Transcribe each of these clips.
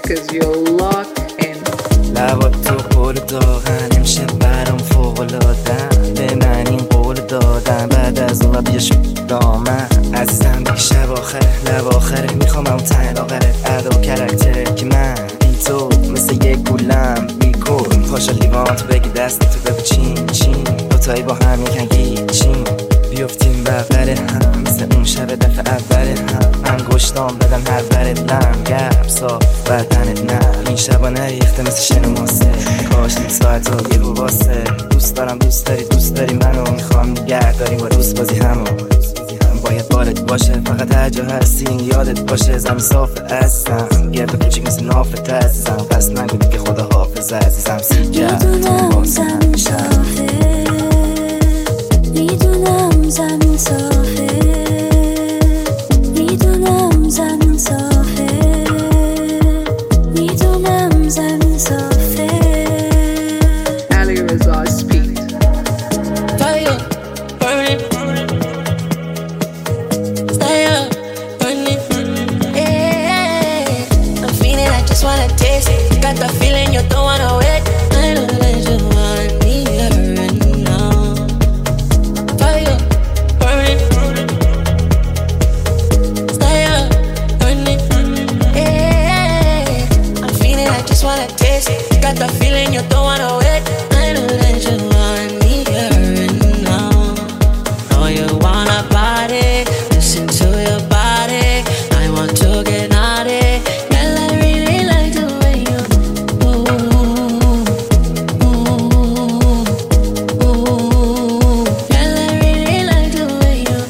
cause you're locked in. لبات تو قول داغن امشه برام فوق‌العاده‌ام به من این قول دادن بعد از اون بیا دامن عزیزم دیگه شب آخره لب آخره میخوام اون ته لاغره ادا و کرکتره که من بی تو مثل یک گولم بیکن پاشا لیوانت بگی دست تو بگو چین چین دوتایی با هم یکن گیچین بیفتیم بغل هم مثل اون شب دفعه اول هم انگشتام بدن هر برت لم گرم صاف بدنت نه این شبا نریخته مثل شن ماسه کاش این ساعت ها یه واسه دوست دارم دوست داری منو میخوام نگه داریم با دوست بازی همو باید بالت باشه فقط هر جا هستین یادت باشه زمین صافه عزیزم گرد و کوچیک مثل نافت عزیزم پس نگو دیگه خدا حافظ عزیزم میدونم زمین صافه میدونم زمین صافه میدونم زمین صافه میدونم زمین صافه Ali Reza speak. Fire, burning, stay up, burning, yeah. I'm feeling, I just wanna taste it. Got the feeling you don't wanna wait. I know that you want me right now. Fire, burning, stay up, burning, yeah. I'm feeling, I just wanna taste it. Got the feeling you don't wanna wait. I know that you want me right now. Know you wanna party, listen to your body. I want to get naughty. Girl, I really like the way you Girl, I really like the way you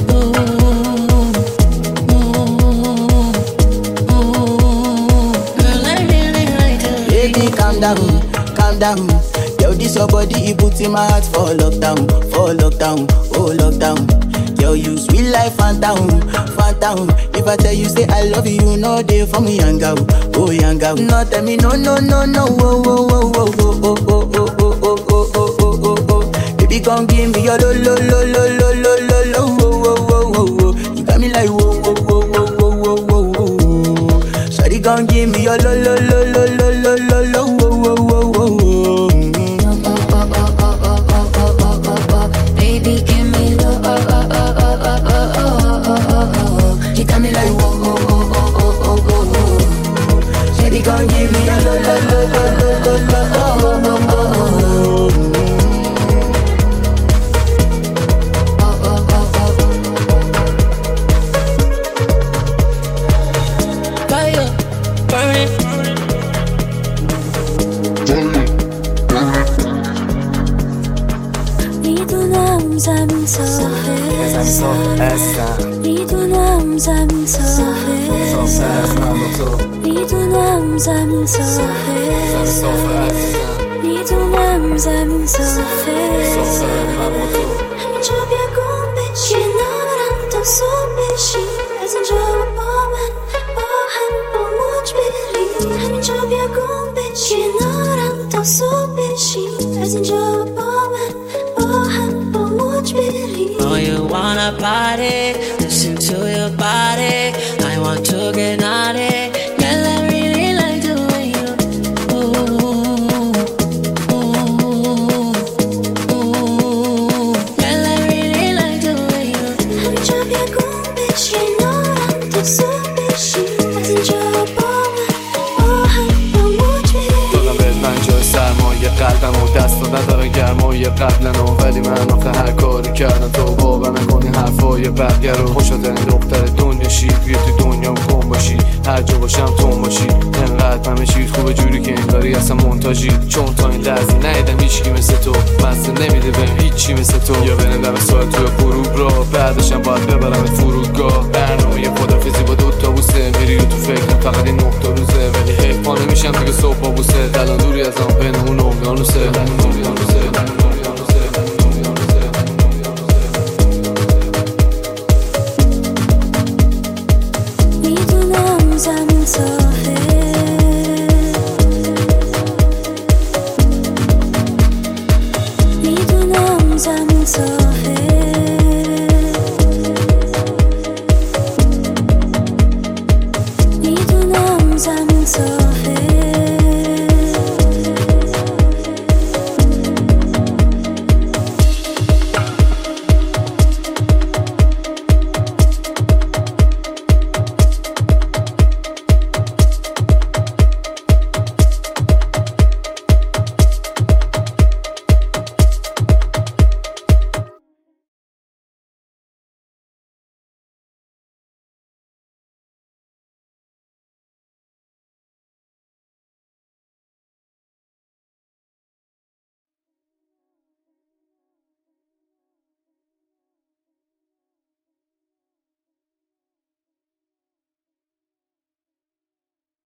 Girl, I really like the way Baby, calm down. Yo, this your body, it puts in my heart for lockdown, oh lockdown. Yo, you sweet life, phantom. If I tell you say I love you, no day for me, young girl, oh young girl. No tell me no, oh. Baby, come give me your lo. You got me like whoa. Shawty, come give me your lo. Baby, give me low. You got me like whoa. Shawty, come give me your lo. fire, burning. میدونم زمین صافه میدونم زمین صافه میدونم زمین صافه میدونم زمین صافه همینجا بیا گم بشی کنارم تا صبح بشی از اینجا با من با هم با موج بری همینجا بیا گم بشی کنارم تا صبح بشی از اینجا با من با هم با موج بری Know you wanna party, listen to your body. I want to get naughty. Girl, I really like the way you Girl, I really like the way you همینجا بیا گم بشی کنارم تا صبح بشی از اینجا با من با هم با موج بری دادم بهت من جای سرمایه قلبم و دست نداره گرمای قبلنو ولی من آخه هر کاری کردم تو باور نکنی حرفای بقیه رو خوشترین دختر دنیا شی بیا تو دنیا کن باشی هر جا باشم تو باشی انقدر همه چیز خوبه جوری که انگاری اصلا مونتاژی چون تا این لحظه ندیدم هیچکی مثل تو مزه نمیده بهم هیچی مثل تو یا بنندم ساعت توی غروب را بعدشم باید ببرم فرودگاه برنامه خدافیزی با دوتا بوسه میری تو فکرم فقط این نقطه روزه ولی حیف پا نمیشم دیگه صبح با بوسه الان دوری از آن بین اون اقیانوسه